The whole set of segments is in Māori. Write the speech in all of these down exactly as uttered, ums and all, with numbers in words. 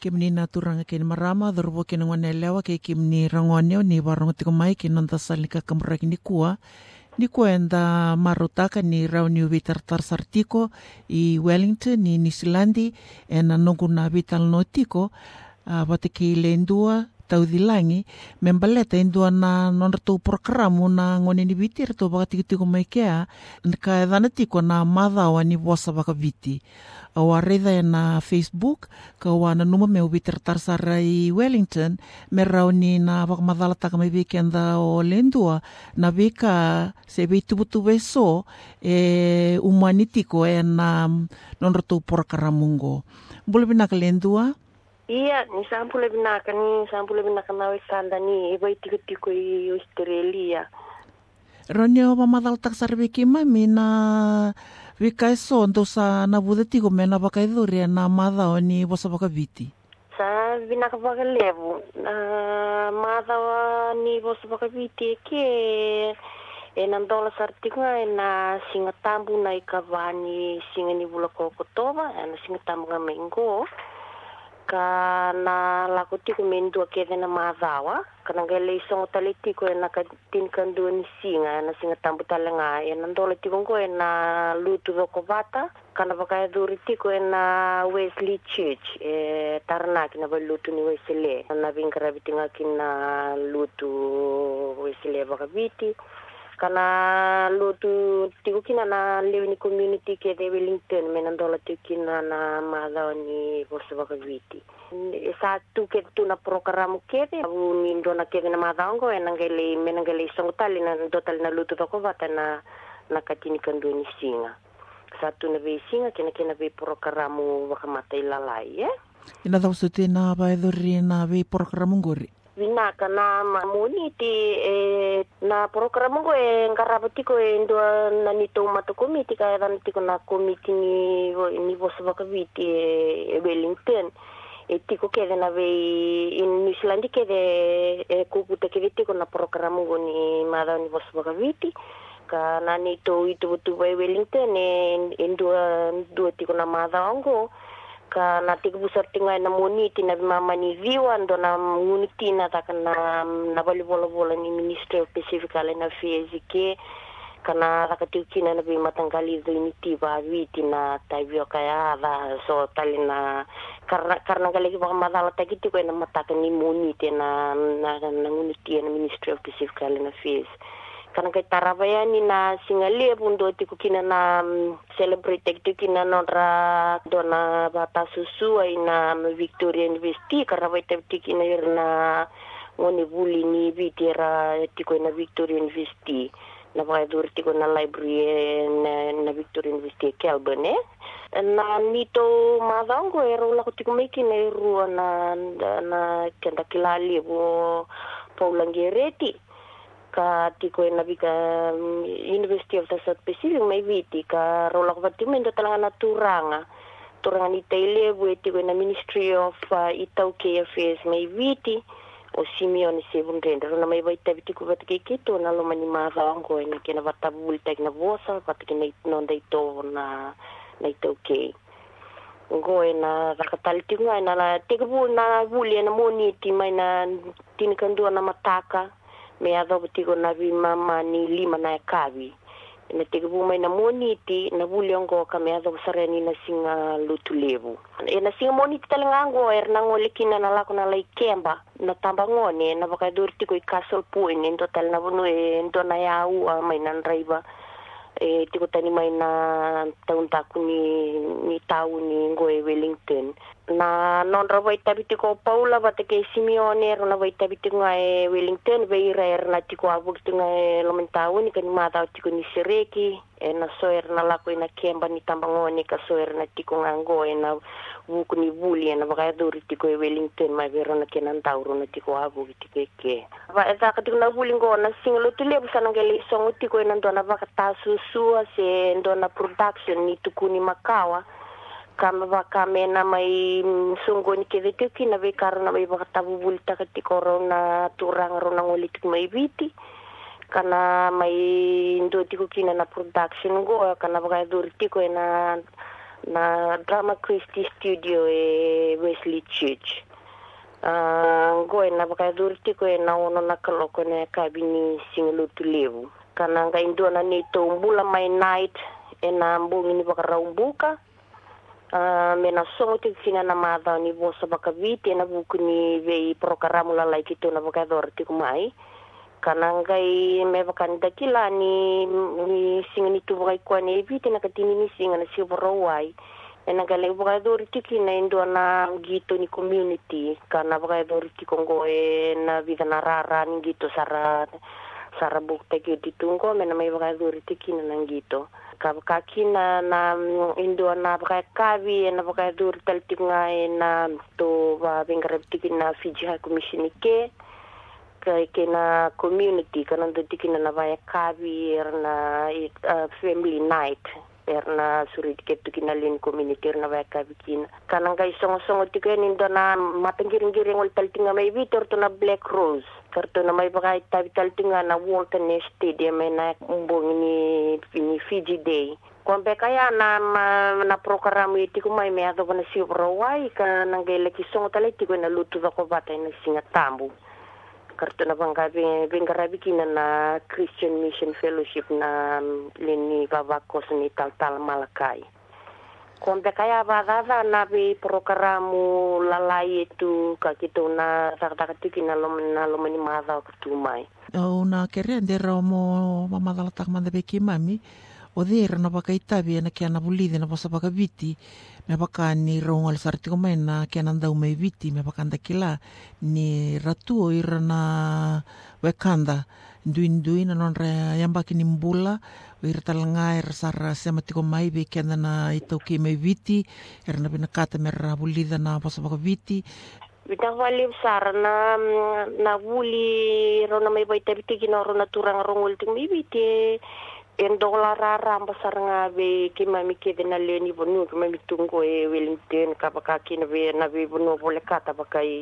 ke menina turanga ke ni marama dhorbo ke ngone lewa ke ke meni rangone ni warong tiko mai ke nonta salika kamra ni kua ni kuenda marutaka ni rauni vitar tarsartiko i Wellington ni New Zealandi e na nongu na vital notiko uh, wate ke lendua taudilangi membaleta indua na nonra tau programu na ngone ni vitir to baka tiko mai kea ka edana tiko na madhawa ni bosa baka viti awa reda na Facebook ka wana numa me vitir tarsara i Wellington me rauni na baka madhala taka mai vikenda o lendua na vika se veitubutu so e umanitiko e na nonra tau programu bole binaka lendua. Iya, ni sampule binaka ni sampule binaka na wikanda ni iba itiko-tiko i Australia. Ronyo ba madal tak sarbe kima mina vika so ndo sa na bude tiko mena baka iduri na madha ni bosa baka viti. Sa binaka baka levu na madha ni bosa baka viti ke e nandola sartiko e na singa tambu na ikavani singa ni bula kokotoba e na singa tambu nga mengo. Ka na lako tiko mendua kede na madhawa kana ngele isong tali tiko e na katinkandu ni singa na singa tambu talanga e nandola tiko ngo e na lutu doko bata kana baka eduri tiko e na Wesley Church e taranaki na ba lutu ni Wesley na vingara bitinga kina lutu Wesley baka biti kana lutu tiko kina na lewini community ke de Wellington me nandola tiko kina na madhawa ni bosa baka viti sa tu ke tu na programu kede abu ni ndona kede na madhawa e nangele me nangele songtali na ndotali na lutu toko bata na na katini kandu ni singa sa tu na be singa kena kena be programu baka mata ilalai eh ina tau sute na ba eduri na be programu ngori vinaka na mamuniti e na programu ko e ngarabati ko e ndo na nito mato komiti ka dan tiko na komiti ni ni bosa baka viti e Wellington e tiko kede na ve in New Zealand kede e kuputa kede tiko na programu ko ni mada ni bosa baka viti ka na nito itu butu e Wellington e ndo ndo tiko na mada ngo ka na tiku busar tinga na moniti na mama ni viwa ndo na muniti na taka na na bali bola bola ni Ministry of Pacific Island Affairs ke kana taka tikina na bi matanggali do unity ba viti na taibio kaya da so tali na karna karna kali ba madala takiti ko na mataka ni moniti na na na unity na Ministry of Pacific Island Affairs kana kay tarabaya ni na singale bundo tiku kina na celebrate tiku kina nora dona bata susu ay na Victoria University karabay tiku kina na ngoni buli ni vitera tiku na Victoria University na ba dur tiku na library na, na Victoria University Kelburn eh na nito madango ero la tiku meki na ru na na kenda kilali bo Paulangereti ka tiko na bika um, University of the South Pacific may viti ka rola ko pati mendo talanga na turanga turanga ni taile bu tiko na Ministry of uh, Itauke Affairs may viti o Simeon seven render na may baita viti ko pati kito na lo mani marango na kina batabul tag na bosa pati kina nonda ito na na Itauke ngoy na rakataliti nga na la tiko na buli na moniti may na tinikandu na mataka me ado tiko na vi mama ni lima na kawi na tiko bumay na moniti na bulyongo ka me ado sareni na singa lutulevu e na singa moniti talangango er na ngolekina na lako na laikemba na tambangone na baka dur tiko i Castle Point en total na bunu e ndo na yau may nan raiba e tiko tani may na taun taku ni ni tau ni ngoe Wellington na non rawai tabiti ko Paula bate ke Simeone ro na vai tabiti ngai Wellington vai rer na tiko abuk ngai lomentau ni kan mata tiko ni sereki e na soer na lako ina kemba ni tambangone ka soer na tiko ngango e na buku ni buli na baka duri tiko e Wellington mai vero na kenan tauro na tiko abuk tiko ke ba eta ka tiko na buli ngo na singlo tule busana ngeli songo tiko ina ndo na baka tasu sua se ndo na production ni tukuni makawa kama baka mena mai sunggo ni kede tiki na be karona mai baka tabubul takati korona turang rona ngolit mai biti kana mai ndo tiko kina na production go kana baka dur tiko na na Drama Christi Studio e Wesley Church. Uh, ngoe na bakaduri tiko e na ono na kaloko ne kabini singalutu levu. Kana nga indua na nito umbula my night e na mbungi ni bakaraumbuka. Uh, me na songo tiko kina na madha ni vosa bakaviti e na buku ni vei programo lalai kito na bakadori tiko mai. Kana ngai me bakanda kila ni, ni singa ni tu bakai kwa ni viti na katini ni singa na siya barawai. E na gale bakadori tiki na indua na gito ni community. Kana bakadori tiko ngo e na vida na rara ni gito sara sara bukta kio titungo me na may bakadori tiki na nang gito. Kabakaki na na indua na bakakavi e na bakadori taltik nga e na to ba bengarab tiki na Fiji High Commission ke. Kaya kina community kanan tiki na nabaya kavi er na uh, family night. Erna surit ketu kina lin community erna ba kabikin kanang kay songo-songo tiken indo na matanggiring-giring wal taltinga may vitor to na Black Rose karto na may bakay tabi taltinga na Walton Stadium na umbong ni ni Fiji Day kompe kaya na na program iti ko may may ato na si Rawai kanang kay laki songo taliti ko na luto ko batay na singa tambo karto na banggabi bengarabi kina na Christian Mission Fellowship na lini babakos ni tal-tal Malakai. Kompe kaya badada na bi programo lalai itu kakito na sakakatiki na lom na lomani madha kutumai. O na kere ndera mo mamadala tak manda beki mami o dera na bakaitabi na kia na bulide na basa bakaviti me baka ni rongal sartiko mai na kia nanda umai viti me baka kila ni ratu o ira na wekanda nduin-nduin na nonre yambaki ni mbula o ira talanga ira sara sematiko mai be kia na ito ki mai viti ira na binakata me ra bulida na basa bakaviti. Bitang valib sara na na wuli rona may baita bitiki na rona turang rongul ting may biti en dolar ramba saranga be kimami kede na leni bonu kimami tungo e Wellington kapakaki na be na be bonu vole kata bakai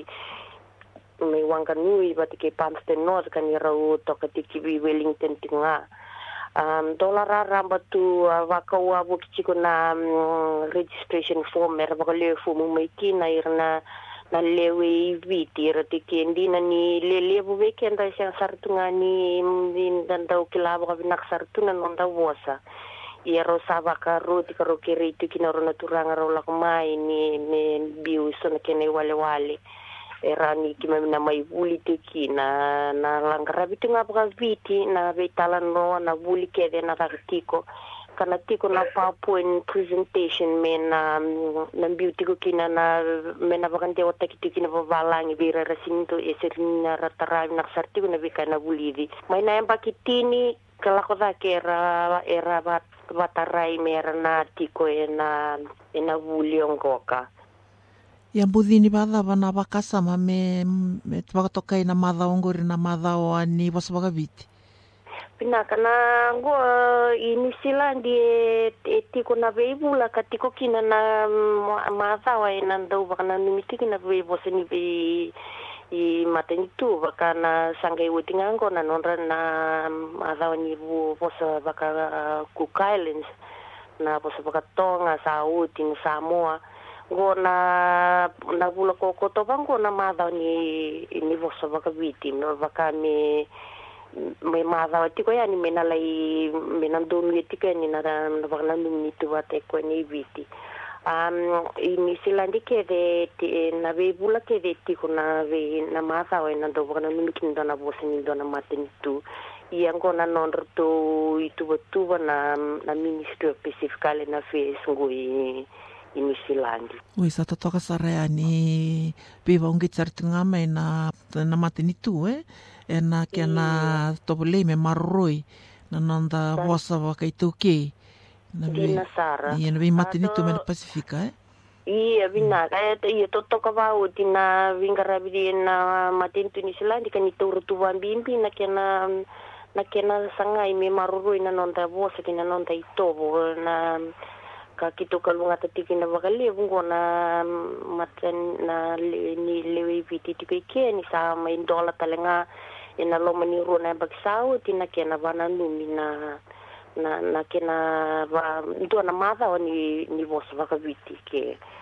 me wanga nui batike Palmerston North kani rau tokatiki be Wellington tinga um dolar ramba tu wakawa bukichiko na um, registration form mer bakale form mai kina irna na lewe viti ratike ndina ni lele bu weekend sa sartunga ni ndandau kilaba ka binak sartuna nonda wosa iero sabaka roti karo kere itu kina rona turanga rola kumai ni me biu sona kene wale wale era ni kima na mai buli tiki na na langarabi tinga baka viti na betalan no na buli kede na takitiko kana tiko na PowerPoint presentation me na na beauty ko kina na me na bakante wata kitiki na babalangi bira rasinto eserina ratara na sarti ko na bika na bulidi may na yamba kitini kala ko da kera era bat batarai mera na tiko e na e na buliong koka ya budini bada bana bakasa me me twakatoka ina madha ongori na madha o ani basbaga viti Pinaka na ngo ini sila di etiko na veibu la katiko kina na masa wa ina ndau baka na numiti kina veibu seni be i mateni tu baka na sangai wutinga ngo na nonra na masa wa nibu bosa baka Cook Islands na bosa baka Tonga Sauti ni Samoa ngo na na bula koko to bango na masa ni ni bosa baka viti no baka me may madhaw tiko yani menalay menandun tiko ni na na baklanum nito bate ko ni viti um ini silandi ke de na be bula ke de tiko na be na madhaw na do baklanum kin do na bosin do na matin tu yang ko na non to itu betu na na ministry specifically na fe ngui ini silandi ui sa to toka sarea ni biva ungi tsartunga mai na na matin tu eh ena kia na topole me marroi na nanda vosa waka ituki na Dina Sara ia na vi matini tu me Pasifika eh ia vina kaya ia to toka vau tina vingarabi na matin tu ni Silandi kan itu rutuan bimbi na kia na na kia na sangai me marroi na nanda vosa kina nanda itobo na kakito kalunga tatiki na bakali bungo na matan na ni lewe viti tike ni sa mai dola talenga ina loma ni rona bagsau tina kena bana numi na na na kena wa ntua na mata o ni ni vos vakaviti ke